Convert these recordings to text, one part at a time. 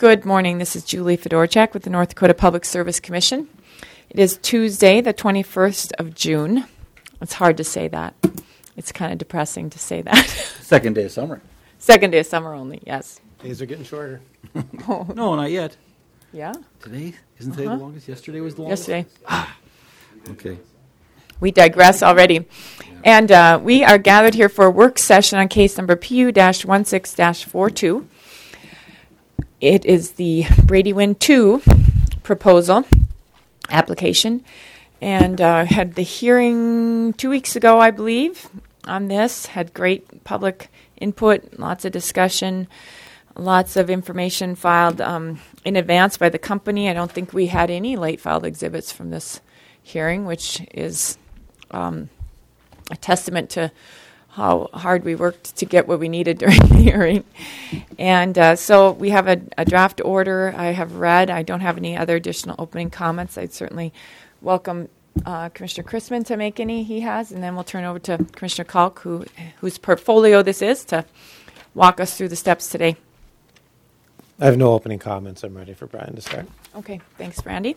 Good morning. This is Julie Fedorchak with the North Dakota Public Service Commission. It is Tuesday, the 21st of June. It's hard to say that. It's kind of depressing to say that. Second day of summer. Second day of summer only, yes. Days are getting shorter. Oh, No, not yet. yeah? Today? Isn't today the longest? Yesterday was the longest? Yesterday. Okay. We digress already. And we are gathered here for a work session on case number PU-16-42. It is the Brady Win 2 proposal application. And had the hearing 2 weeks ago, I believe, on this. Had great public input, lots of discussion, lots of information filed in advance by the company. I don't think we had any late filed exhibits from this hearing, which is a testament to how hard we worked to get what we needed during the hearing. And so we have a draft order I have read. I don't have any other additional opening comments. I'd certainly welcome Commissioner Chrisman to make any he has, and then we'll turn over to Commissioner Kalk, whose portfolio this is, to walk us through the steps today. I have no opening comments. I'm ready for Brian to start. Okay, thanks, Brandy.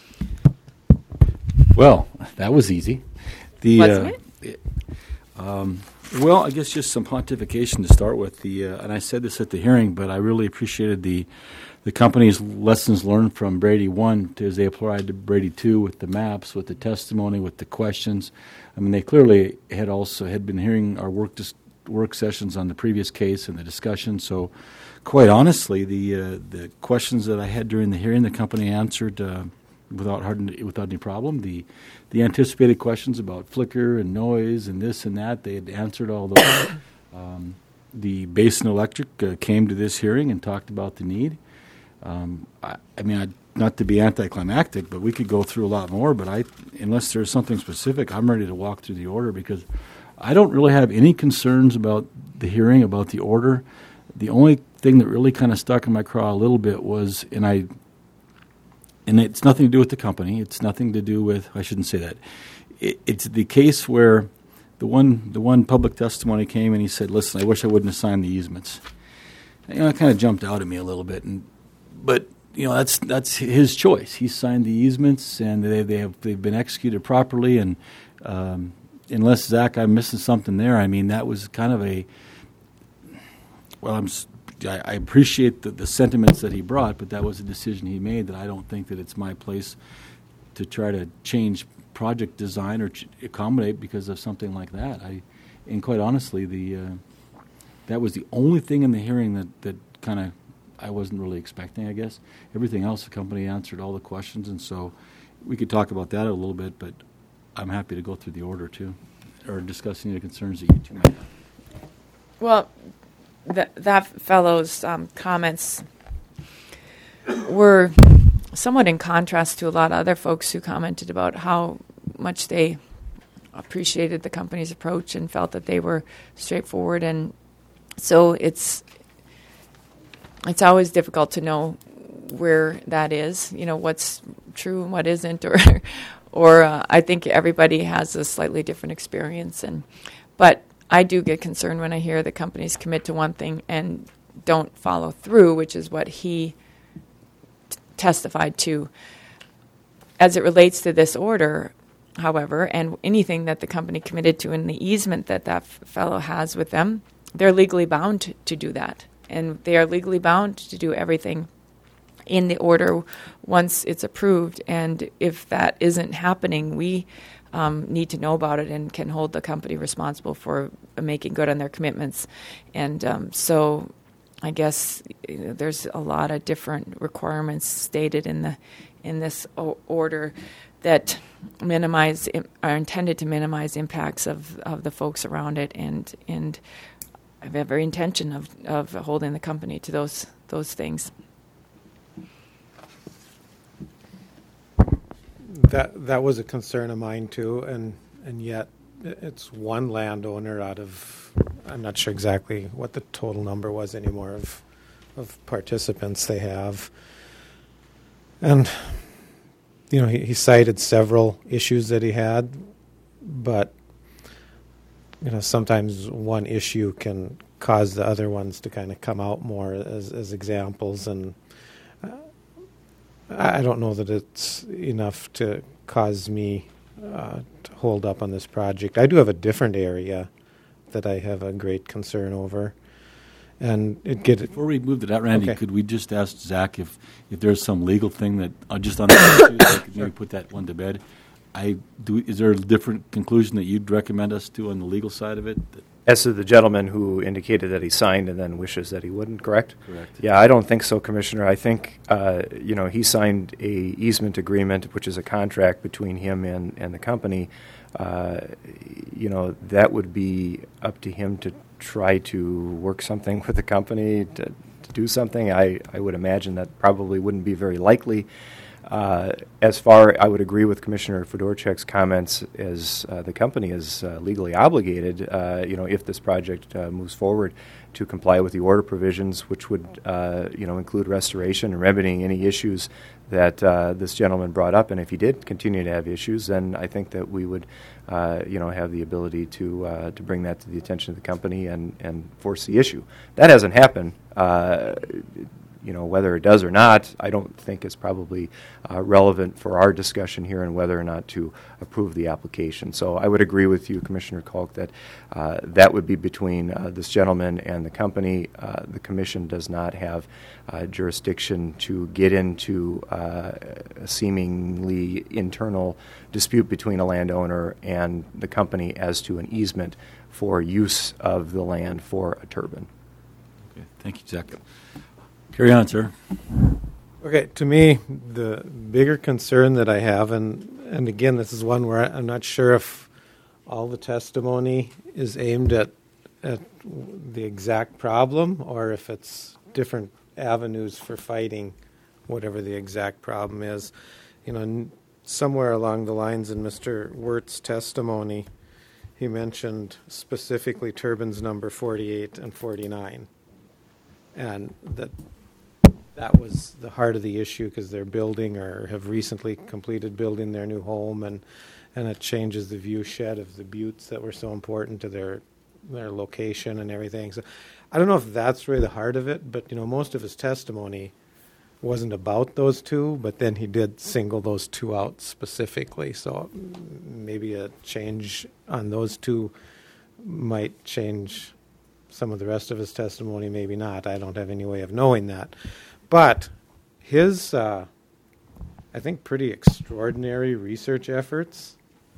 Well, that was easy. Wasn't it? Well, I guess just some pontification to start with. And I said this at the hearing, but I really appreciated the company's lessons learned from Brady 1 as they applied to Brady 2 with the maps, with the testimony, with the questions. I mean, they clearly had been hearing our work sessions on the previous case and the discussion. So, quite honestly, the questions that I had during the hearing, the company answered without any problem. The anticipated questions about flicker and noise and this and that, they had answered all those. The Basin Electric came to this hearing and talked about the need. Not to be anticlimactic, but we could go through a lot more. But unless there's something specific, I'm ready to walk through the order because I don't really have any concerns about the hearing, about the order. The only thing that really kind of stuck in my craw a little bit was, and it's nothing to do with the company. It's nothing to do with, I shouldn't say that. It's the case where the one public testimony came and he said, listen, I wish I wouldn't have signed the easements. And, it kind of jumped out at me a little bit. But that's his choice. He signed the easements and they've been executed properly. And unless, Zach, I'm missing something there, I mean, that was kind of I appreciate the sentiments that he brought, but that was a decision he made that I don't think that it's my place to try to change project design or accommodate because of something like that. And quite honestly, that was the only thing in the hearing that kind of I wasn't really expecting, I guess. Everything else, the company answered all the questions, and so we could talk about that a little bit, but I'm happy to go through the order, too, or discuss any of the concerns that you two might have. Well, that fellow's comments were somewhat in contrast to a lot of other folks who commented about how much they appreciated the company's approach and felt that they were straightforward. And so it's always difficult to know where that is, what's true and what isn't, or I think everybody has a slightly different experience. But I do get concerned when I hear the companies commit to one thing and don't follow through, which is what he testified to. As it relates to this order, however, and anything that the company committed to in the easement that fellow has with them, they're legally bound to do that. And they are legally bound to do everything in the order once it's approved. And if that isn't happening, we need to know about it and can hold the company responsible for making good on their commitments. And so I guess there's a lot of different requirements stated in this order that are intended to minimize impacts of the folks around it, and I have every intention of holding the company to those things. That was a concern of mine too, and yet it's one landowner out of, I'm not sure exactly what the total number was anymore of participants they have. And he cited several issues that he had, but sometimes one issue can cause the other ones to kind of come out more as examples. And I don't know that it's enough to cause me to hold up on this project. I do have a different area that I have a great concern over. And Before we move to that, Randy, Okay. could we just ask Zach if there's some legal thing that just on that issue, so I could maybe put that one to bed? Is there a different conclusion that you'd recommend us to on the legal side of it? As to the gentleman who indicated that he signed and then wishes that he wouldn't, correct? Correct. Yeah, I don't think so, Commissioner. I think, he signed a easement agreement, which is a contract between him and the company. That would be up to him to try to work something with the company to do something. I would imagine that probably wouldn't be very likely. I would agree with Commissioner Fedorchak's comments as the company is legally obligated, if this project moves forward to comply with the order provisions, which would, include restoration and remedying any issues that this gentleman brought up. And if he did continue to have issues, then I think that we would, have the ability to bring that to the attention of the company and force the issue. That hasn't happened. Whether it does or not, I don't think is probably relevant for our discussion here and whether or not to approve the application. So I would agree with you, Commissioner Kalk, that that would be between this gentleman and the company. The Commission does not have jurisdiction to get into a seemingly internal dispute between a landowner and the company as to an easement for use of the land for a turbine. Okay, thank you, Zach. Carry on, sir. Okay, to me, the bigger concern that I have, and again, this is one where I'm not sure if all the testimony is aimed at the exact problem or if it's different avenues for fighting whatever the exact problem is. Somewhere along the lines in Mr. Wirt's testimony, he mentioned specifically turbines number 48 and 49, and that was the heart of the issue because they're building or have recently completed building their new home, and it changes the view shed of the buttes that were so important to their location and everything. So I don't know if that's really the heart of it, but most of his testimony wasn't about those two, but then he did single those two out specifically. So maybe a change on those two might change some of the rest of his testimony, maybe not. I don't have any way of knowing that. But his, I think, pretty extraordinary research efforts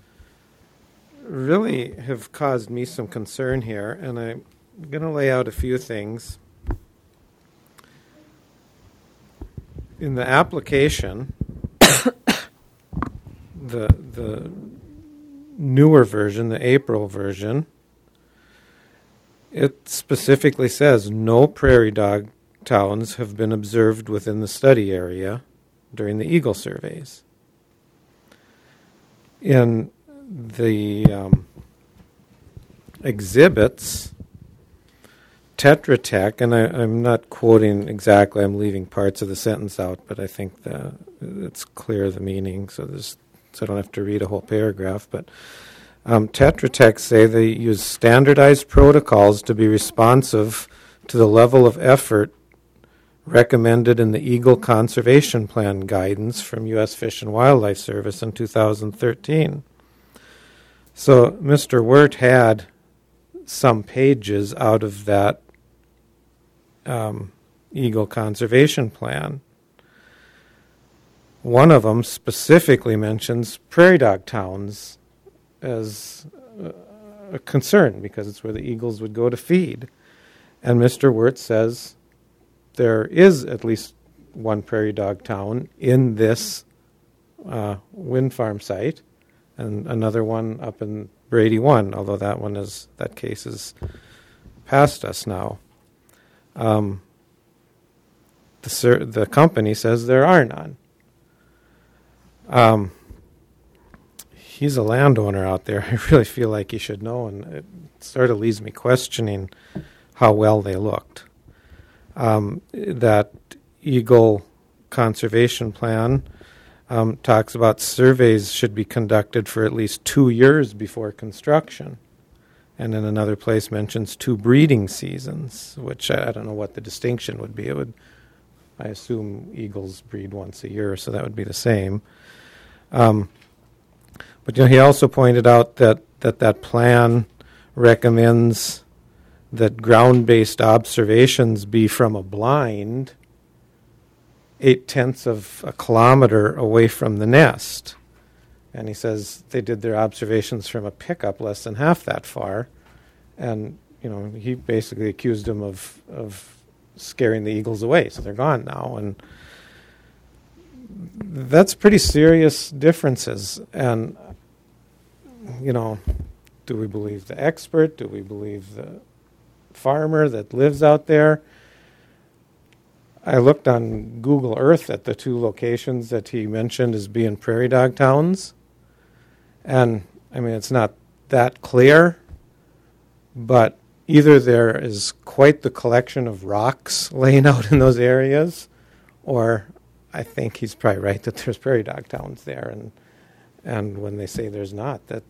really have caused me some concern here, and I'm going to lay out a few things. In the application, the newer version, the April version, it specifically says no prairie dog towns have been observed within the study area during the Eagle surveys. In the exhibits, Tetra Tech, and I'm not quoting exactly, I'm leaving parts of the sentence out, but I think it's clear the meaning, so I don't have to read a whole paragraph, but Tetra Tech say they use standardized protocols to be responsive to the level of effort recommended in the Eagle Conservation Plan guidance from U.S. Fish and Wildlife Service in 2013. So Mr. Wirt had some pages out of that Eagle Conservation Plan. One of them specifically mentions prairie dog towns as a concern because it's where the eagles would go to feed. And Mr. Wirt says there is at least one prairie dog town in this wind farm site and another one up in Brady 1, although that case is past us now. The company says there are none. He's a landowner out there. I really feel like he should know, and it sort of leaves me questioning how well they looked. That Eagle Conservation Plan talks about surveys should be conducted for at least 2 years before construction. And in another place mentions 2 breeding seasons, which I don't know what the distinction would be. It would I assume eagles breed once a year, so that would be the same. But he also pointed out that plan recommends that ground-based observations be from a blind 0.8 of a kilometer away from the nest. And he says they did their observations from a pickup less than half that far. And, he basically accused him of scaring the eagles away, so they're gone now. And that's pretty serious differences. And, do we believe the expert? Do we believe the farmer that lives out there? I looked on Google Earth at the 2 locations that he mentioned as being prairie dog towns. And, it's not that clear, but either there is quite the collection of rocks laying out in those areas, or I think he's probably right that there's prairie dog towns there. And when they say there's not, that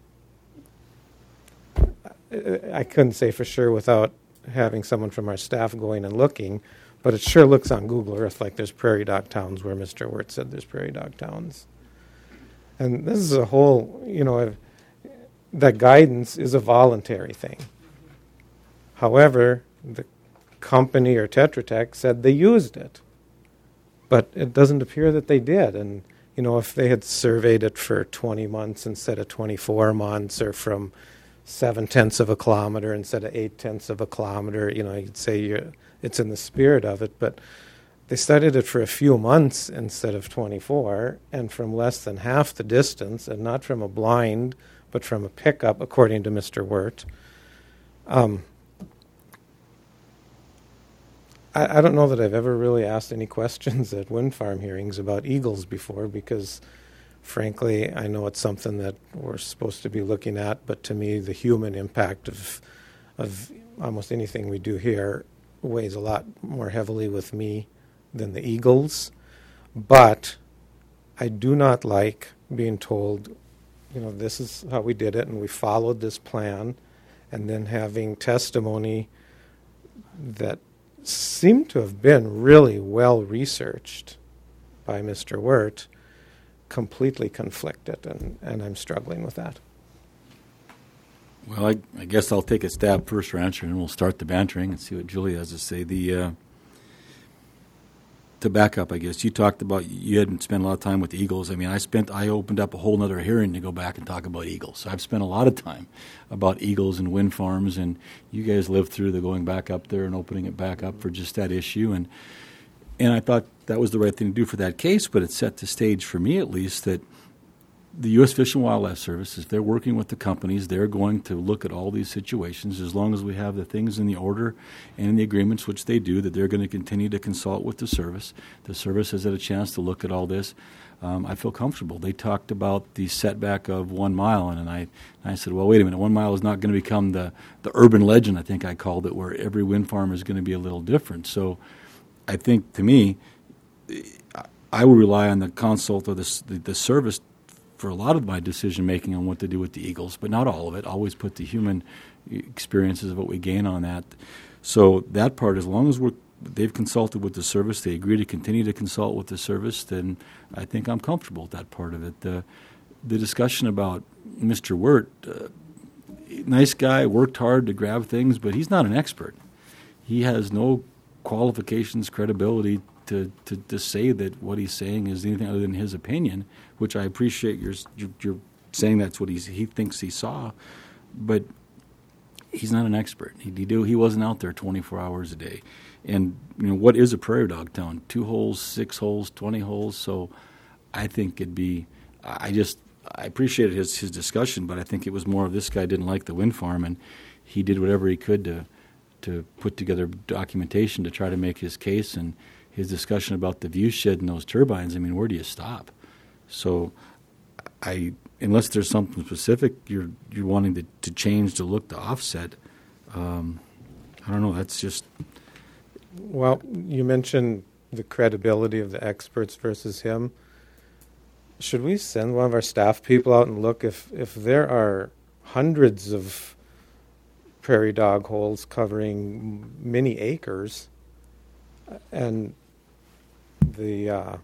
I couldn't say for sure without having someone from our staff going and looking, but it sure looks on Google Earth like there's prairie dog towns where Mr. Wirt said there's prairie dog towns. And this is a whole, that guidance is a voluntary thing. However, the company or Tetra Tech said they used it. But it doesn't appear that they did. And, if they had surveyed it for 20 months instead of 24 months, or from 0.7 of a kilometer instead of 0.8 of a kilometer, you'd say it's in the spirit of it. But they studied it for a few months instead of 24, and from less than half the distance, and not from a blind, but from a pickup, according to Mr. Wirt. I don't know that I've ever really asked any questions at wind farm hearings about eagles before, because frankly, I know it's something that we're supposed to be looking at, but to me, the human impact of almost anything we do here weighs a lot more heavily with me than the eagles. But I do not like being told, this is how we did it, and we followed this plan, and then having testimony that seemed to have been really well researched by Mr. Wirt completely conflicted, and I'm struggling with that. Well, I guess I'll take a stab first for answering, and we'll start the bantering and see what Julie has to say. To back up, I guess, you talked about you hadn't spent a lot of time with the eagles. I opened up a whole other hearing to go back and talk about eagles. So I've spent a lot of time about eagles and wind farms, and you guys lived through the going back up there and opening it back up for just that issue. And I thought that was the right thing to do for that case, but it set the stage for me, at least, that the U.S. Fish and Wildlife Service, if they're working with the companies, they're going to look at all these situations as long as we have the things in the order and in the agreements, which they do, that they're going to continue to consult with the service. The service has had a chance to look at all this. I feel comfortable. They talked about the setback of 1 mile, and I said, well, wait a minute, 1 mile is not going to become the urban legend, I think I called it, where every wind farm is going to be a little different. So I think, to me, I will rely on the consult of the service for a lot of my decision-making on what to do with the eagles, but not all of it. Always put the human experiences of what we gain on that. So that part, as long as they've consulted with the service, they agree to continue to consult with the service, then I think I'm comfortable with that part of it. The discussion about Mr. Wirt, nice guy, worked hard to grab things, but he's not an expert. He has no qualifications, credibility to say that what he's saying is anything other than his opinion, which I appreciate you're saying that's what he thinks he saw, but he's not an expert. He wasn't out there 24 hours a day. And what is a prairie dog town? 2 holes, 6 holes, 20 holes. So I think it'd be I appreciated his discussion, but I think it was more of this guy didn't like the wind farm, and he did whatever he could to put together documentation to try to make his case. And his discussion about the view shed and those turbines, where do you stop? So unless there's something specific you're wanting to change to look to offset, I don't know. That's just... Well, you mentioned the credibility of the experts versus him. Should we send one of our staff people out and look if there are hundreds of prairie dog holes covering many acres, and the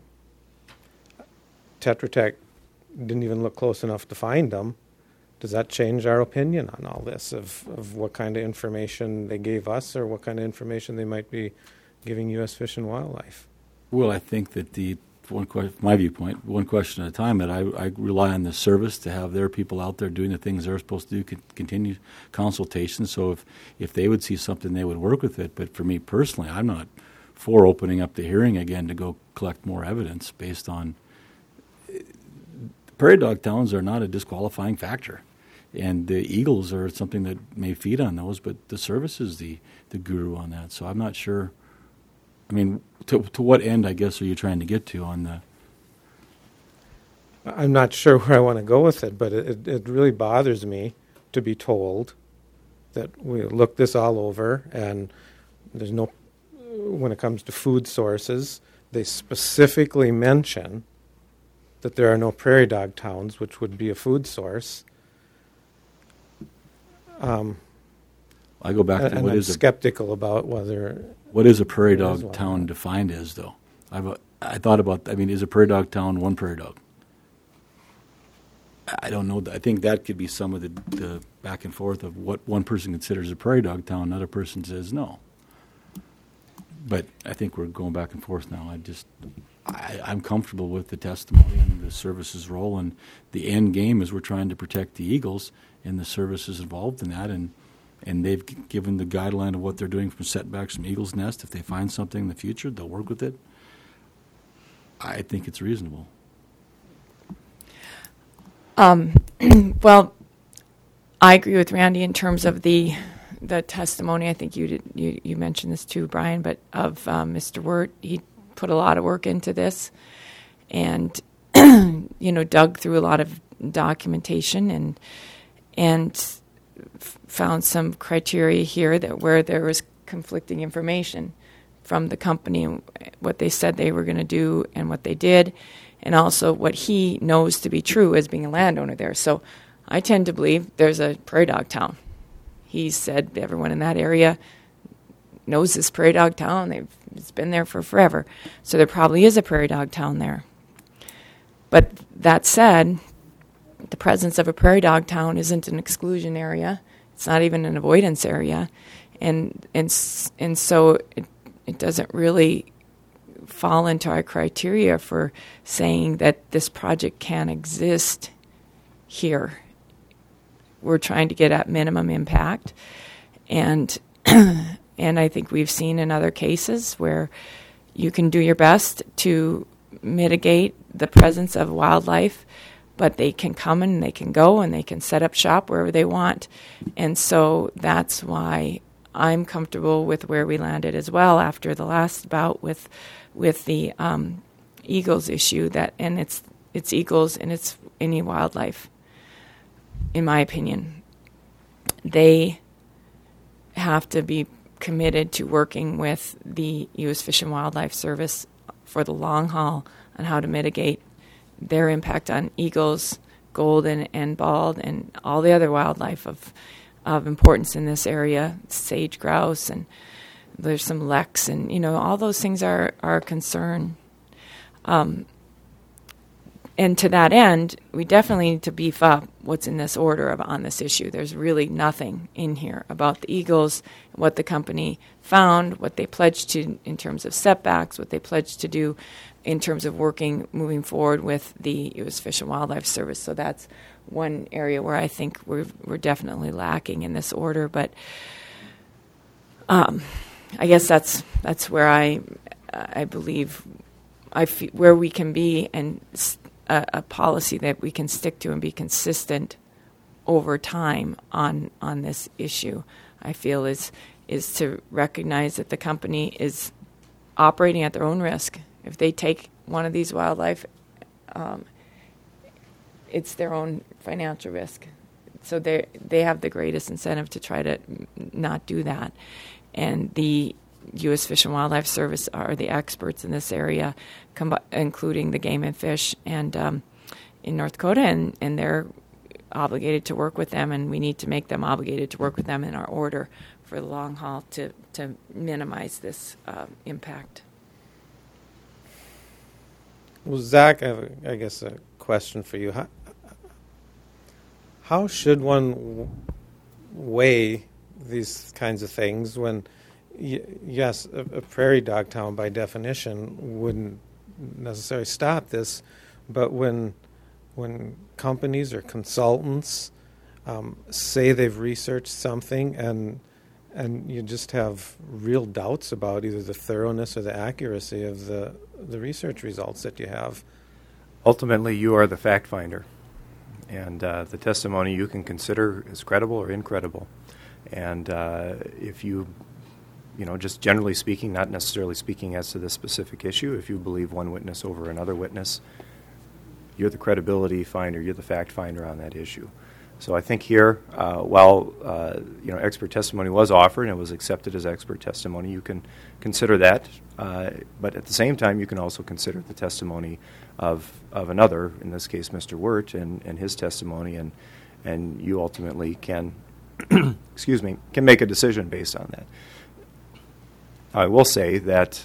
Tetra Tech didn't even look close enough to find them, does that change our opinion on all this of what kind of information they gave us or what kind of information they might be giving U.S. Fish and Wildlife? Well, I think that my viewpoint, one question at a time, that I rely on the service to have their people out there doing the things they're supposed to do, continue consultations. So if they would see something, they would work with it. But for me personally, I'm not for opening up the hearing again to go collect more evidence based on prairie dog towns are not a disqualifying factor. And the eagles are something that may feed on those, but the service is the guru on that. So I'm not sure. I mean, to what end, I guess, are you trying to get to on the... I'm not sure where I want to go with it, but it really bothers me to be told that we looked this all over and there's no... When it comes to food sources, they specifically mention that there are no prairie dog towns, which would be a food source. I go back to and what I'm is skeptical about whether... What is a prairie there is dog one. town defined as, though? I thought about, is a prairie dog town one prairie dog? I don't know. I think that could be some of the back and forth of what one person considers a prairie dog town, another person says no. But I think we're going back and forth now. I'm comfortable with the testimony and the service's role, and the end game is we're trying to protect the eagles, and the service is involved in that, and they've given the guideline of what they're doing from setbacks from eagle's nest. If they find something in the future, they'll work with it. I think it's reasonable. Well, I agree with Randy in terms of the testimony. I think you mentioned this too, Brian, but of Mr. Wirt, he put a lot of work into this, and dug through a lot of documentation and found some criteria here that where there was conflicting information from the company and what they said they were going to do and what they did, and also what he knows to be true as being a landowner there. So I tend to believe there's a prairie dog town. He said everyone in that area knows this prairie dog town. It's been there for forever. So there probably is a prairie dog town there. But that said, the presence of a prairie dog town isn't an exclusion area. It's not even an avoidance area. And so it doesn't really fall into our criteria for saying that this project can exist here. We're trying to get at minimum impact, and I think we've seen in other cases where you can do your best to mitigate the presence of wildlife, but they can come and they can go and they can set up shop wherever they want. And so that's why I'm comfortable with where we landed as well after the last bout with the eagles issue, and it's eagles and it's any wildlife. In my opinion, they have to be committed to working with the U.S. Fish and Wildlife Service for the long haul on how to mitigate their impact on eagles, golden and bald, and all the other wildlife of importance in this area, sage grouse, and there's some leks, and all those things are a concern. And to that end, we definitely need to beef up what's in this order on this issue. There's really nothing in here about the eagles, what the company found, what they pledged to in terms of setbacks, what they pledged to do in terms of moving forward with the U.S. Fish and Wildlife Service. So that's one area where I think we're definitely lacking in this order. But I guess that's where I believe where we can be, and a policy that we can stick to and be consistent over time on this issue, I feel is to recognize that the company is operating at their own risk. If they take one of these wildlife, it's their own financial risk. So they have the greatest incentive to try to not do that. And the U.S. Fish and Wildlife Service are the experts in this area, including the Game and Fish and in North Dakota, and they're obligated to work with them, and we need to make them obligated to work with them in our order for the long haul to minimize this impact. Well, Zach, I have, I guess, a question for you. How should one weigh these kinds of things when, yes, a prairie dog town by definition wouldn't necessarily stop this, but when companies or consultants say they've researched something and you just have real doubts about either the thoroughness or the accuracy of the research results that you have. Ultimately, you are the fact finder, and the testimony you can consider is credible or incredible. And if you just generally speaking, not necessarily speaking as to this specific issue, if you believe one witness over another witness, you're the credibility finder, you're the fact finder on that issue. So I think here, while expert testimony was offered and it was accepted as expert testimony, you can consider that. But at the same time, you can also consider the testimony of another, in this case, Mr. Wirt, and his testimony, and you ultimately can, can make a decision based on that. I will say that,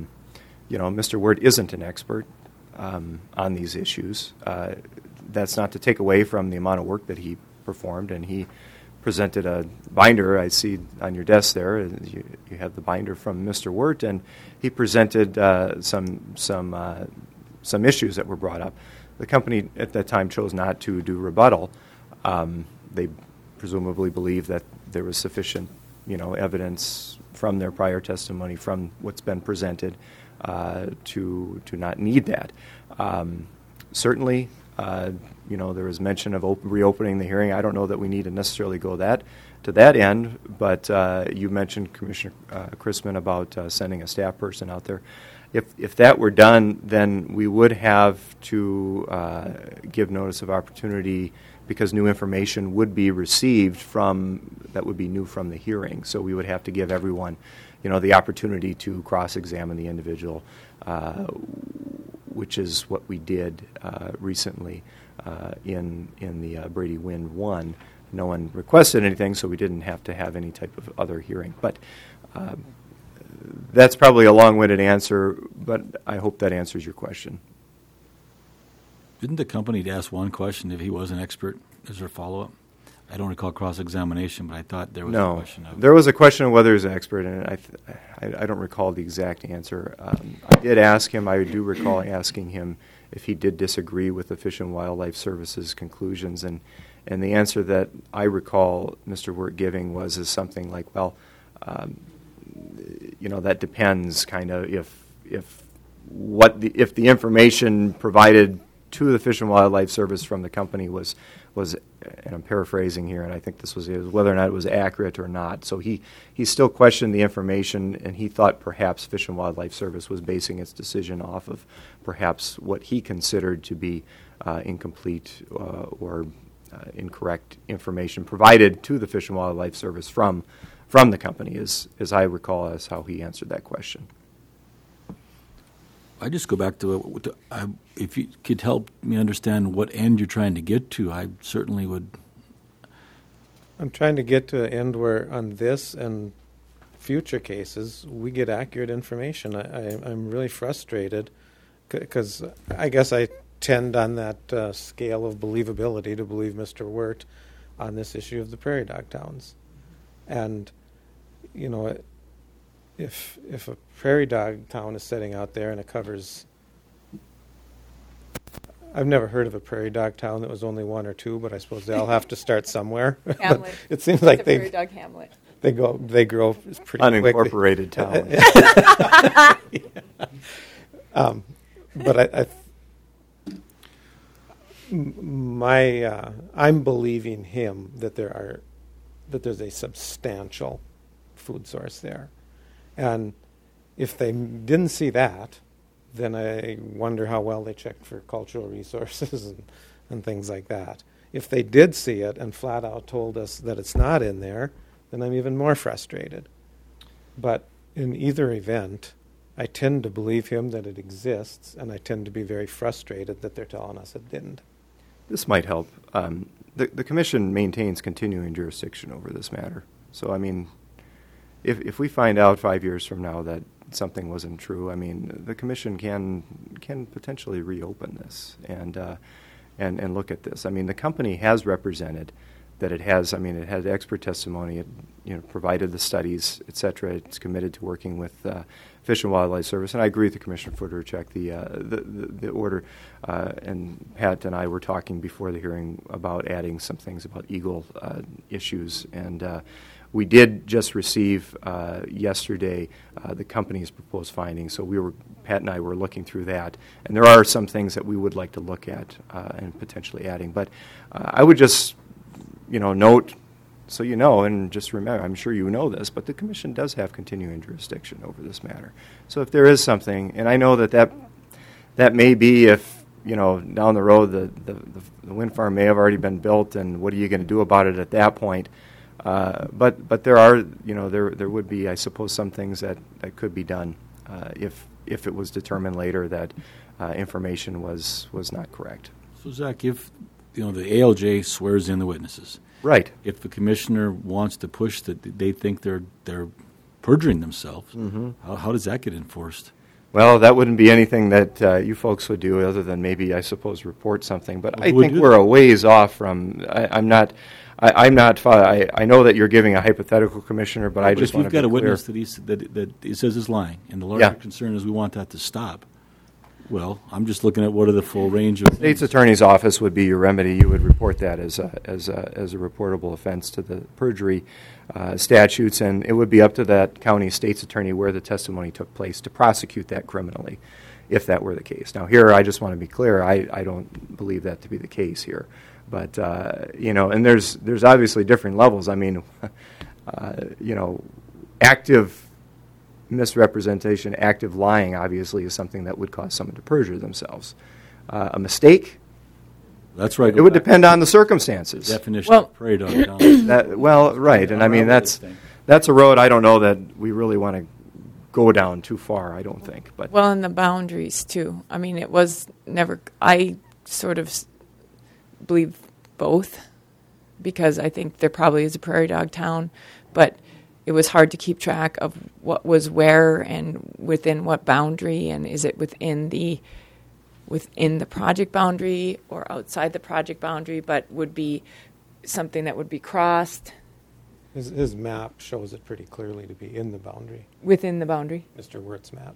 Mr. Wirt isn't an expert on these issues. That's not to take away from the amount of work that he performed, and he presented a binder. I see on your desk there, you have the binder from Mr. Wirt, and he presented some issues that were brought up. The company at that time chose not to do rebuttal. They presumably believed that there was sufficient, evidence from their prior testimony, from what's been presented, to not need that. Certainly, there was mention of reopening the hearing. I don't know that we need to necessarily go to that end, but you mentioned, Commissioner Chrisman, about sending a staff person out there. If that were done, then we would have to give notice of opportunity, because new information would be received that would be new from the hearing. So we would have to give everyone, the opportunity to cross-examine the individual, which is what we did recently in the Brady Wynn 1. No one requested anything, so we didn't have to have any type of other hearing. But that's probably a long-winded answer, but I hope that answers your question. Didn't the company ask one question if he was an expert? Is there a follow-up? I don't recall cross-examination, but I thought there was a question of... There was a question of whether he was an expert, and I don't recall the exact answer. I did ask him, I do recall asking him if he did disagree with the Fish and Wildlife Service's conclusions, and the answer that I recall Mr. Wirt giving is something like, well, that depends kind of if the information provided to the Fish and Wildlife Service from the company was, and I'm paraphrasing here, and I think this was whether or not it was accurate or not. So he still questioned the information, and he thought perhaps Fish and Wildlife Service was basing its decision off of perhaps what he considered to be incomplete or incorrect information provided to the Fish and Wildlife Service from the company, as I recall, as how he answered that question. I just go back to if you could help me understand what end you're trying to get to, I certainly would. I'm trying to get to an end where on this and future cases we get accurate information. I'm really frustrated because I guess I tend on that scale of believability to believe Mr. Wirt on this issue of the prairie dog towns. And, if a prairie dog town is sitting out there and it covers, I've never heard of a prairie dog town that was only one or two, but I suppose they all have to start somewhere. Hamlet. It seems like prairie dog hamlet. They grow pretty unincorporated quickly. Town. But I'm believing him that there's a substantial food source there. And if they didn't see that, then I wonder how well they checked for cultural resources and things like that. If they did see it and flat out told us that it's not in there, then I'm even more frustrated. But in either event, I tend to believe him that it exists, and I tend to be very frustrated that they're telling us it didn't. This might help. The Commission maintains continuing jurisdiction over this matter. So, I mean, if we find out 5 years from now that something wasn't true, I mean, the commission can potentially reopen this and look at this. I mean, the company has represented that it has expert testimony, it provided the studies, et cetera. It's committed to working with Fish and Wildlife Service, and I agree with the Commissioner Fudorchak. The order, and Pat and I were talking before the hearing about adding some things about eagle issues, and we did just receive yesterday the company's proposed findings. So Pat and I were looking through that, and there are some things that we would like to look at and potentially adding. But I would just note, so and just remember, I'm sure you know this, but the commission does have continuing jurisdiction over this matter. So if there is something, and I know that may be if, down the road the wind farm may have already been built, and what are you going to do about it at that point? But there are, there would be, I suppose, some things that could be done if it was determined later that information was not correct. So, Zach, if the ALJ swears in the witnesses, right? If the commissioner wants to push that they think they're perjuring themselves, how does that get enforced? Well, that wouldn't be anything that you folks would do, other than maybe, I suppose, report something. But I think we're a ways off from. I'm not. I know that you're giving a hypothetical, Commissioner, but I just want to be clear. If you've got a witness that he says is lying, and the larger concern is we want that to stop. Well, I'm just looking at what are the full range of State's Attorney's Office would be your remedy. You would report that as a reportable offense to the perjury statutes, and it would be up to that county state's attorney where the testimony took place to prosecute that criminally, if that were the case. Now, here, I just want to be clear. I don't believe that to be the case here. But, and there's obviously different levels. I mean, active misrepresentation, active lying, obviously, is something that would cause someone to perjure themselves. A mistake? That's right. It would depend on the circumstances. Definition of prairie dog. Right, and I mean, that's a road I don't know that we really want to go down too far, I don't think. But well, and the boundaries, too. I mean, it was never, I sort of believe both, because I think there probably is a prairie dog town, but it was hard to keep track of what was where and within what boundary, and is it within the project boundary or outside the project boundary, but would be something that would be crossed. His map shows it pretty clearly to be in the boundary. Within the boundary? Mr. Wirt's map.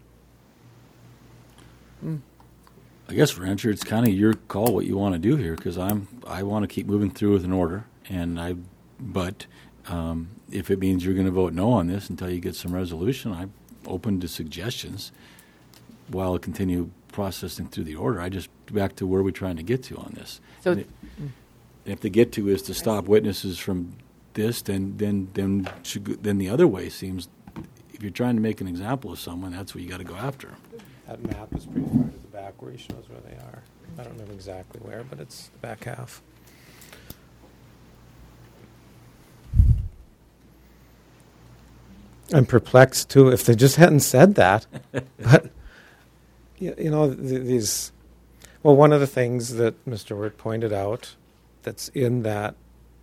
I guess, Rancher, it's kind of your call what you want to do here, because I want to keep moving through with an order, but if it means you're going to vote no on this until you get some resolution, I'm open to suggestions while I continue processing through the order. I just back to where we're trying to get to on this. So, if the get to is to stop witnesses from this, then the other way seems. If you're trying to make an example of someone, that's what you got to go after. That map is pretty far to the back where he shows where they are. I don't know exactly where, but it's the back half. I'm perplexed too. If they just hadn't said that, but these. Well, one of the things that Mr. Wirt pointed out that's in that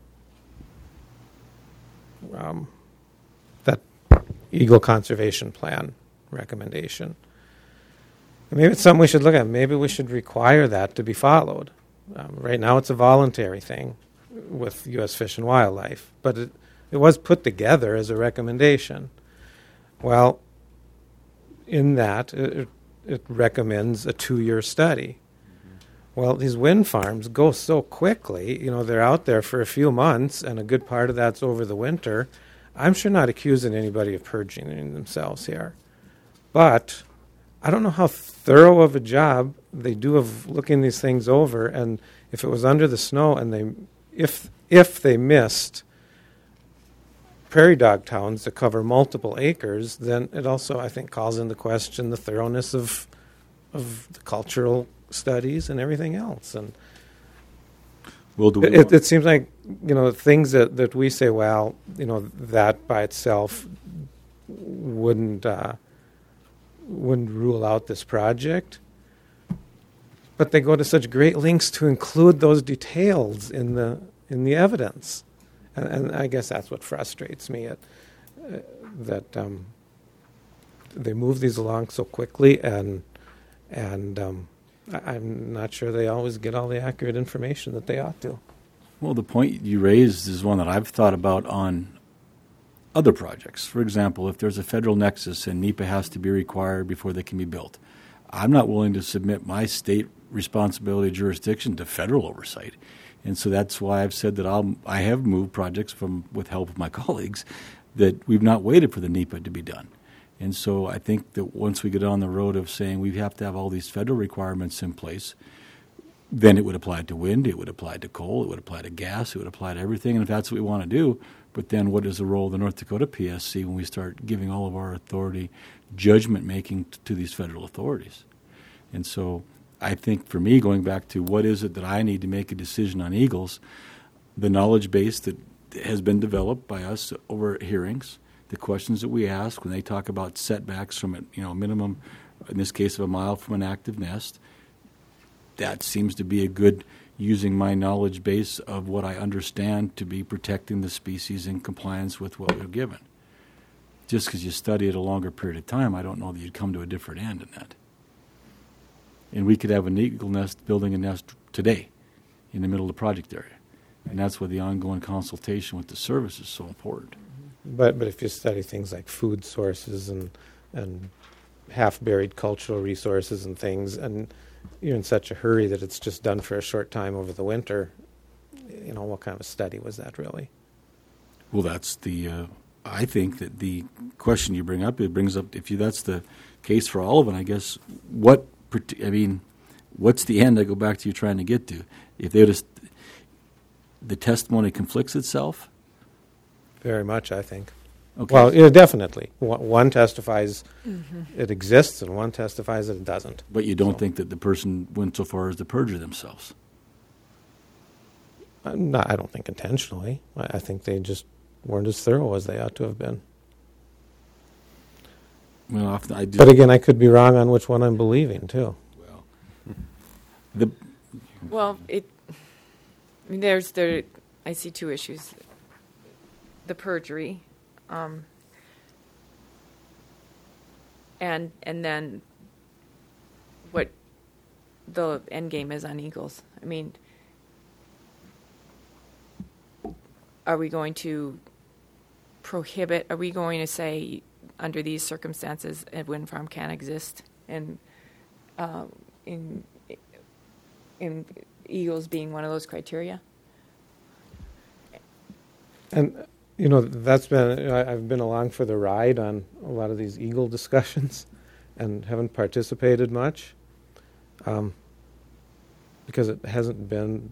that Eagle Conservation Plan recommendation. Maybe it's something we should look at. Maybe we should require that to be followed. Right now, it's a voluntary thing with U.S. Fish and Wildlife, but it was put together as a recommendation. Well, in that, it recommends a 2-year study. Well, these wind farms go so quickly. They're out there for a few months, and a good part of that's over the winter. I'm sure not accusing anybody of perjuring themselves here. But I don't know how thorough of a job they do of looking these things over, and if it was under the snow and if they missed prairie dog towns that cover multiple acres, then it also, I think, calls into question the thoroughness of the cultural studies and everything else. And well, it seems like things that we say, well, that by itself wouldn't rule out this project, but they go to such great lengths to include those details in the evidence. And I guess that's what frustrates me, that they move these along so quickly, and I'm not sure they always get all the accurate information that they ought to. Well, the point you raised is one that I've thought about on other projects. For example, if there's a federal nexus and NEPA has to be required before they can be built, I'm not willing to submit my state responsibility jurisdiction to federal oversight. And so that's why I've said that I have moved projects with help of my colleagues that we've not waited for the NEPA to be done. And so I think that once we get on the road of saying we have to have all these federal requirements in place, then it would apply to wind, it would apply to coal, it would apply to gas, it would apply to everything. And if that's what we want to do, but then what is the role of the North Dakota PSC when we start giving all of our authority, judgment making to these federal authorities? And so I think for me, going back to what is it that I need to make a decision on Eagles, the knowledge base that has been developed by us over hearings, the questions that we ask when they talk about setbacks from a minimum, in this case of a mile from an active nest, that seems to be a good using my knowledge base of what I understand to be protecting the species in compliance with what we're given. Just because you study it a longer period of time, I don't know that you'd come to a different end in that. And we could have an eagle nest building a nest today in the middle of the project area. And that's why the ongoing consultation with the service is so important. But if you study things like food sources and half-buried cultural resources and things, and you're in such a hurry that it's just done for a short time over the winter, what kind of a study was that really? Well, that's I think that the question you bring up, that's the case for all of it, I guess, what's the end I go back to you trying to get to? If the testimony conflicts itself? Very much, I think. Okay. Well, definitely. One testifies it exists, and one testifies that it doesn't. But you don't think that the person went so far as to perjure themselves? I don't think intentionally. I think they just weren't as thorough as they ought to have been. Well, but again, I could be wrong on which one I'm believing, too. I see two issues. The perjury, and then what the end game is on Eagles. I mean, are we going to prohibit? Are we going to say under these circumstances a wind farm can't exist? And in Eagles being one of those criteria. And that's been, I've been along for the ride on a lot of these Eagle discussions and haven't participated much because it hasn't been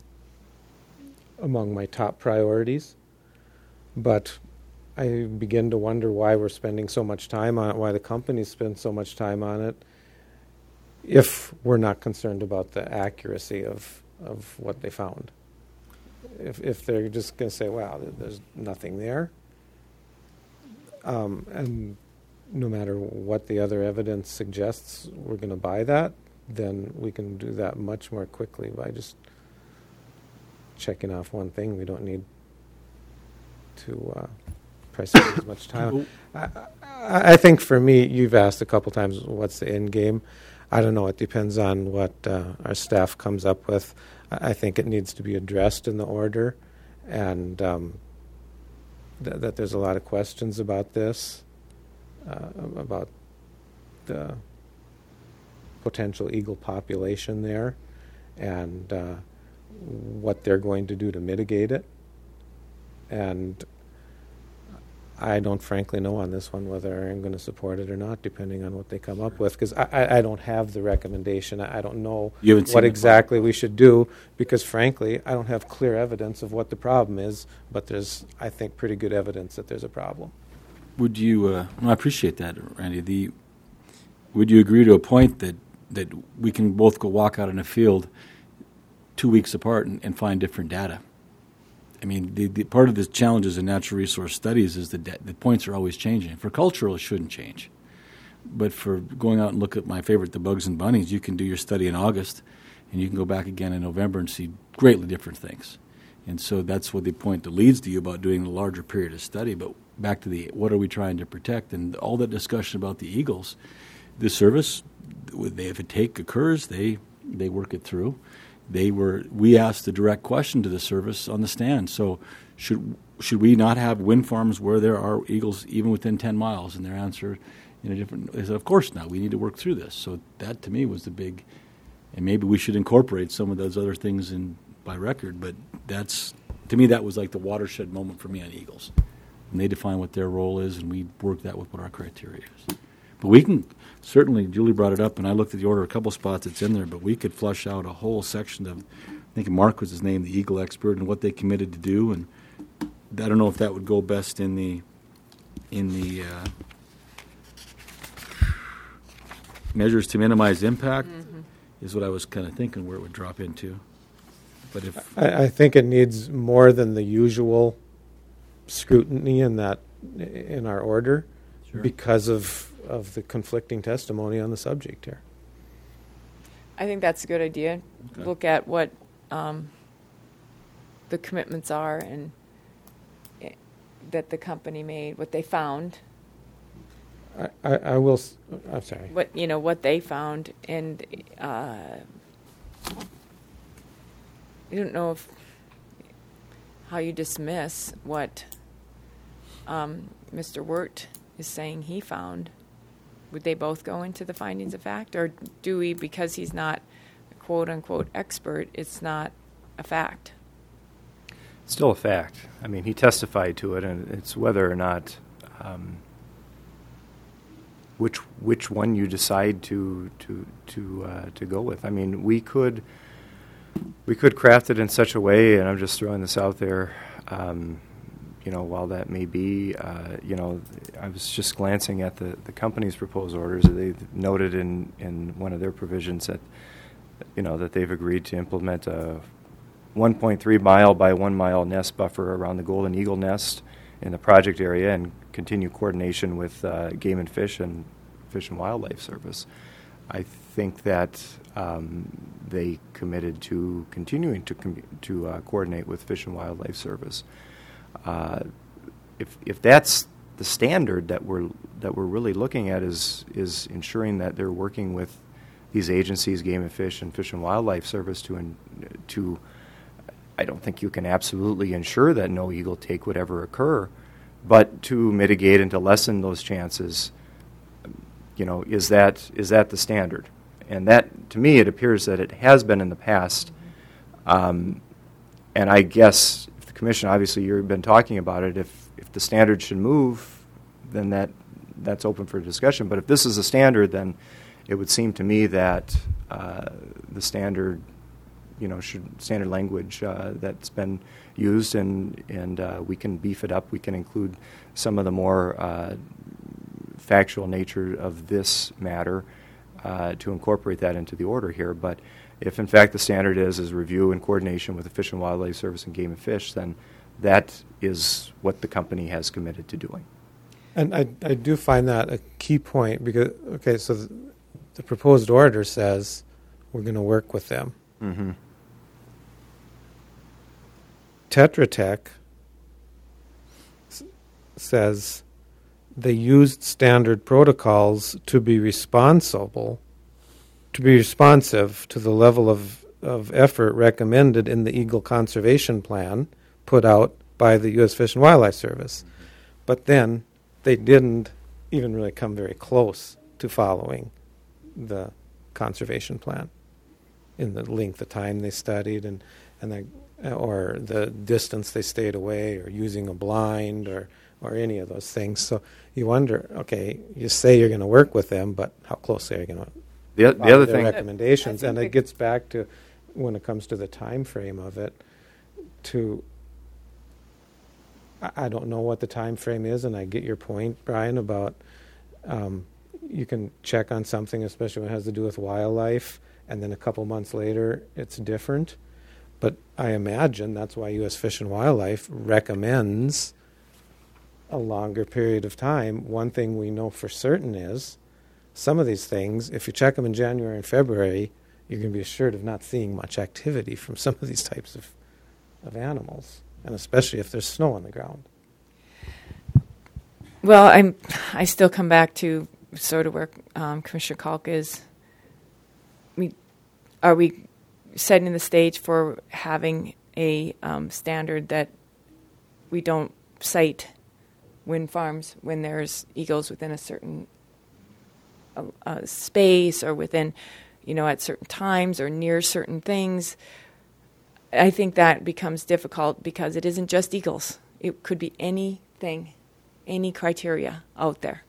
among my top priorities. But I begin to wonder why we're spending so much time on it, why the companies spend so much time on it, if we're not concerned about the accuracy of what they found. If they're just going to say, wow, there's nothing there, and no matter what the other evidence suggests, we're going to buy that, then we can do that much more quickly by just checking off one thing. We don't need to press as much time. I think for me, you've asked a couple times, what's the end game? I don't know. It depends on what our staff comes up with. I think it needs to be addressed in the order, and that there's a lot of questions about this, about the potential eagle population there, and what they're going to do to mitigate it. And I don't frankly know on this one whether I'm going to support it or not, depending on what they come up with, because I don't have the recommendation. I don't know what exactly we should do, because frankly, I don't have clear evidence of what the problem is, but there's, I think, pretty good evidence that there's a problem. Would you, I appreciate that, Randy. Would you agree to a point that we can both go walk out in a field 2 weeks apart and find different data? I mean, the part of the challenges in natural resource studies is that the points are always changing. For cultural, it shouldn't change. But for going out and look at my favorite, the bugs and bunnies, you can do your study in August, and you can go back again in November and see greatly different things. And so that's what the point that leads to you about doing a larger period of study. But back to the what are we trying to protect, and all that discussion about the eagles, the service, if a take occurs, they work it through. We asked the direct question to the service on the stand. So should we not have wind farms where there are eagles even within 10 miles? And their answer they said, of course not. We need to work through this. So that to me was the big, and maybe we should incorporate some of those other things in by record. But to me that was like the watershed moment for me on eagles. And they define what their role is, and we work that with what our criteria is. But we can certainly, Julie brought it up, and I looked at the order, a couple spots it's in there, but we could flush out a whole section of, I think Mark was his name, the Eagle expert, and what they committed to do. And I don't know if that would go best in the measures to minimize impact, is what I was kind of thinking where it would drop into. But I think it needs more than the usual scrutiny in our order. Sure. Because of the conflicting testimony on the subject here. I think that's a good idea. Okay. Look at what the commitments are and that the company made, what they found. I will. I'm sorry. What they found, and I don't know how you dismiss what Mr. Wirt is saying he found. Would they both go into the findings of fact, or do we, because he's not a quote-unquote expert, it's not a fact? It's still a fact. I mean, he testified to it, and it's whether or not which one you decide to go with. I mean, we could craft it in such a way, and I'm just throwing this out there. While that may be, I was just glancing at the company's proposed orders. They noted in one of their provisions that, that they've agreed to implement a 1.3 mile by 1 mile nest buffer around the golden eagle nest in the project area and continue coordination with Game and Fish and Wildlife Service. I think that they committed to continuing to coordinate with Fish and Wildlife Service. If that's the standard that we're really looking at is ensuring that they're working with these agencies, Game and Fish and Wildlife Service, to I don't think you can absolutely ensure that no eagle take would ever occur, but to mitigate and to lessen those chances, is that the standard? And that, to me, it appears that it has been in the past. And I guess if the commission, obviously you've been talking about it, if the standard should move, then that's open for discussion. But if this is a standard, then it would seem to me that the standard, standard language that's been used, and we can beef it up. We can include some of the more factual nature of this matter to incorporate that into the order here. But if in fact the standard is review in coordination with the Fish and Wildlife Service and Game and Fish, then that is what the company has committed to doing. And I do find that a key point because, so the proposed order says we're going to work with them. Mm-hmm. Tetra Tech says they used standard protocols to be responsive to the level of effort recommended in the Eagle Conservation Plan put out by the U.S. Fish and Wildlife Service. But then they didn't even really come very close to following the conservation plan in the length of time they studied or the distance they stayed away or using a blind or any of those things. So you wonder, you say you're going to work with them, but how closely are you going to the other thing recommendations? And it gets back to when it comes to the time frame of it, I don't know what the time frame is, and I get your point, Brian, about you can check on something, especially when it has to do with wildlife, and then a couple months later it's different. But I imagine that's why U.S. Fish and Wildlife recommends a longer period of time. One thing we know for certain is some of these things, if you check them in January and February, you're going to be assured of not seeing much activity from some of these types of animals, and especially if there's snow on the ground. Well, I still come back to sort of where Commissioner Kalk is. Are we setting the stage for having a standard that we don't site wind farms when there's eagles within a certain space, or within, at certain times or near certain things? I think that becomes difficult because it isn't just eagles. It could be anything, any criteria out there.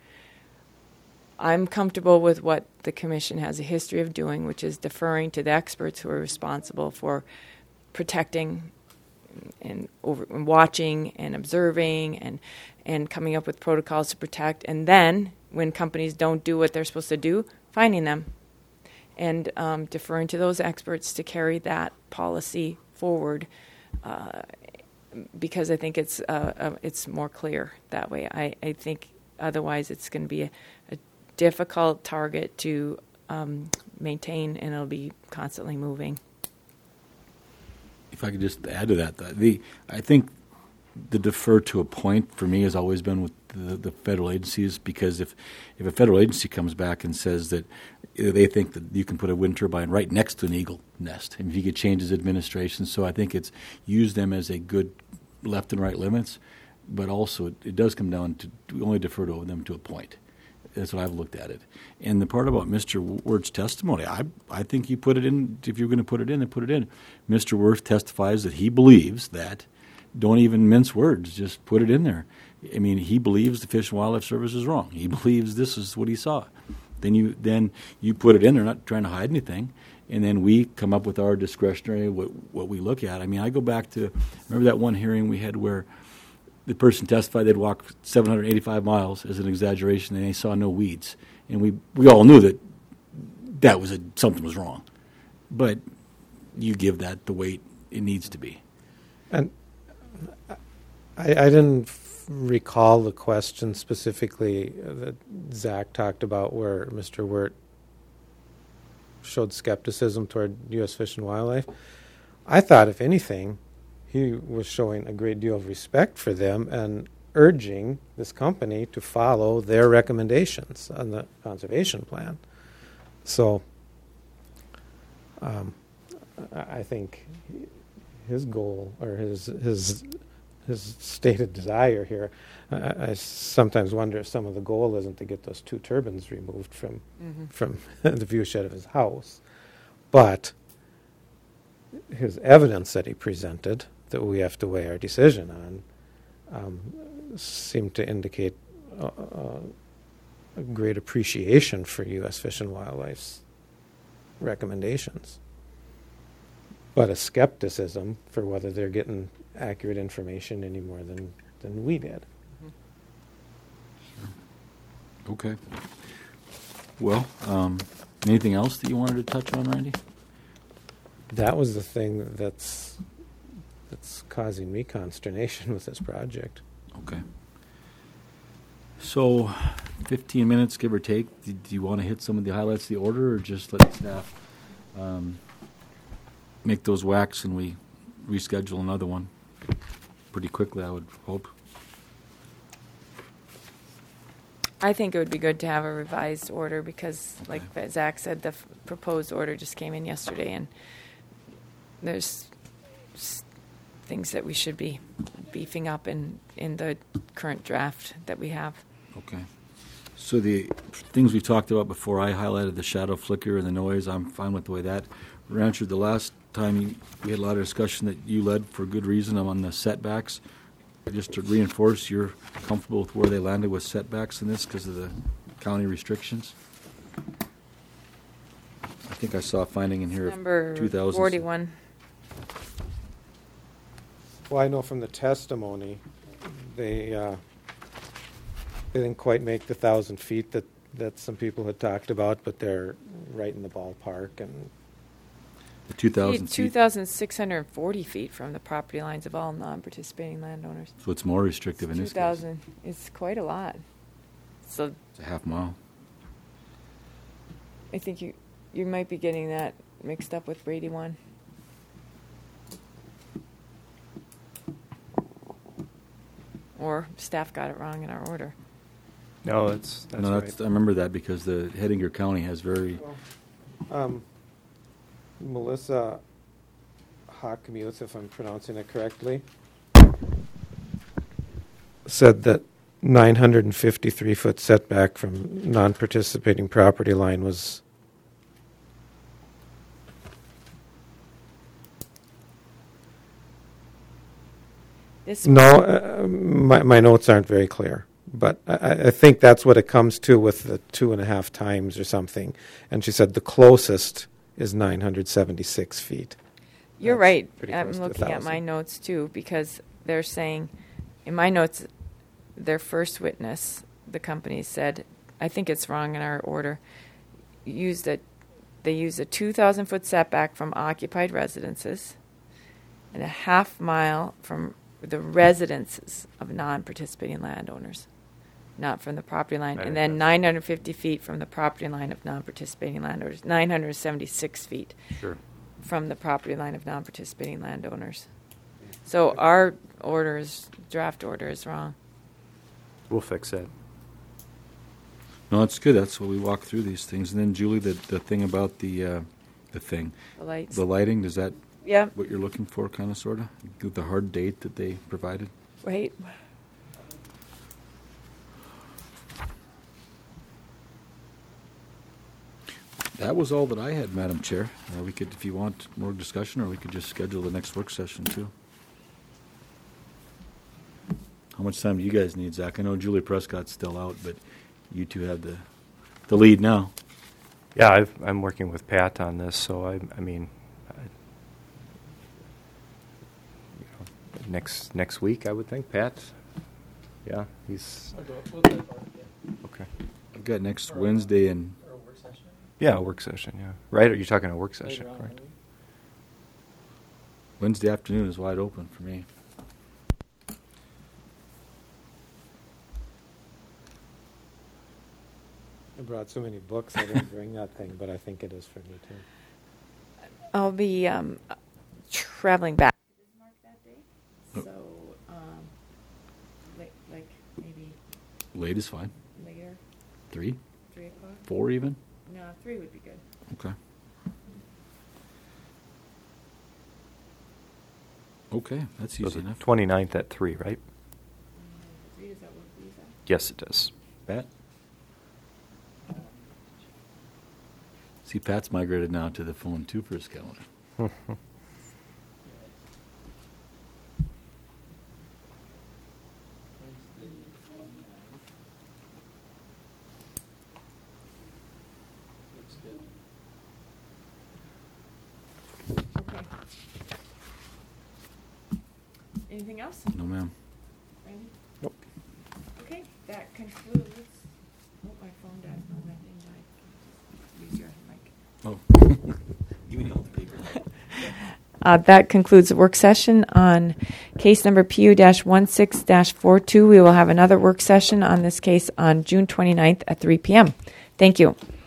I'm comfortable with what the Commission has a history of doing, which is deferring to the experts who are responsible for protecting and watching and observing and coming up with protocols to protect. And then, when companies don't do what they're supposed to do, finding them and deferring to those experts to carry that policy forward, because I think it's more clear that way. I think otherwise it's going to be a difficult target to maintain, and it'll be constantly moving. If I could just add to that, I think the defer to a point for me has always been with the federal agencies, because if a federal agency comes back and says that they think that you can put a wind turbine right next to an eagle nest, and if you could change his administration, so I think it's use them as a good left and right limits, but also it does come down to only defer to them to a point. That's what I've looked at it. And the part about Mr. Wirth's testimony, I think you put it in, if you're going to put it in, then put it in. Mr. Wirth testifies that he believes that, don't even mince words, just put it in there. I mean, he believes the Fish and Wildlife Service is wrong. He believes this is what he saw. Then you put it in there, not trying to hide anything, and then we come up with our discretionary, what we look at. I mean, I go back to, remember that one hearing we had where the person testified they'd walk 785 miles as an exaggeration, and they saw no weeds. And we all knew that was something was wrong. But you give that the weight it needs to be. And I didn't recall the question specifically that Zach talked about where Mr. Wirth showed skepticism toward U.S. Fish and Wildlife. I thought, if anything, he was showing a great deal of respect for them and urging this company to follow their recommendations on the conservation plan. So I think his goal, or his stated desire here, I sometimes wonder if some of the goal isn't to get those 2 turbines removed from the view shed of his house. But his evidence that he presented, that we have to weigh our decision on, seemed to indicate a great appreciation for U.S. Fish and Wildlife's recommendations, but a skepticism for whether they're getting accurate information any more than we did. Okay. Well, anything else that you wanted to touch on, Randy? That was the thing that's causing me consternation with this project. Okay. So, 15 minutes, give or take. Do you want to hit some of the highlights of the order, or just let staff make those whacks and we reschedule another one pretty quickly, I would hope? I think it would be good to have a revised order because, like Zach said, the proposed order just came in yesterday, and there's things that we should be beefing up in the current draft that we have. Okay. So the things we talked about before, I highlighted the shadow flicker and the noise. I'm fine with the way that ran through. The last time we had a lot of discussion that you led for good reason. I'm on the setbacks. Just to reinforce, you're comfortable with where they landed with setbacks in this because of the county restrictions? I think I saw a finding in here Number of 2,000. 41. Well, I know from the testimony, they didn't quite make the 1,000 feet that some people had talked about, but they're right in the ballpark. And The 2,000 feet. 2,640 feet from the property lines of all non-participating landowners. So it's more restrictive in this case. 2,000 is quite a lot. So It's a half mile. I think you might be getting that mixed up with Brady 1. or staff got it wrong in our order. No, that's right. I remember that because the Hettinger County has very. Melissa Hockmuth, if I'm pronouncing it correctly, said that 953-foot setback from non-participating property line was my notes aren't very clear, but I think that's what it comes to with the 2.5 times or something. And she said the closest is 976 feet. You're That's right. pretty I'm close to looking at 1,000. my notes too, because they're saying, in my notes, their first witness, the company said, I think it's wrong in our order, they used a 2,000-foot setback from occupied residences and a half mile from the residences of non-participating landowners, not from the property line, and then 950 feet from the property line of non-participating landowners, 976 feet Sure. from the property line of non-participating landowners. So our draft order is wrong. We'll fix that. No, that's good. That's what we walk through these things. And then Julie, the thing about the The lights. lighting, is that Yeah, what you're looking for, kind of, sort of? The hard date that they provided? right. That was all that I had, Madam Chair. We could, if you want more discussion, or we could just schedule the next work session, too. How much time do you guys need, Zach? I know Julie Prescott's still out, but you two have the lead now. Yeah, I'm working with Pat on this, so I mean, next week, I would think, Pat. Yeah, he's okay. I've got next Wednesday and Yeah, a work session. Yeah, right. Are you talking a work session? Correct. Wednesday afternoon is wide open for me. I brought so many books, I didn't bring that thing, but I think it is for me too. I'll be traveling back. Oh. So, like maybe Late is fine. later, 3, 3 o'clock? 4 even? No, 3 would be good. Okay. Okay, that's So easy the enough. 29th at 3, right? 3, does that work for you, Zach? Yes, it does. Pat? See, Pat's migrated now to the phone, too, for his calendar. Okay. Anything else, No, ma'am. Randy? Nope. Okay, that concludes. Oh, my phone died. Oh, my thing died. Use your mic. Oh. You mean all the paper? That concludes the work session on case number PU-16-42. We will have another work session on this case on June 29th at 3 p.m. Thank you.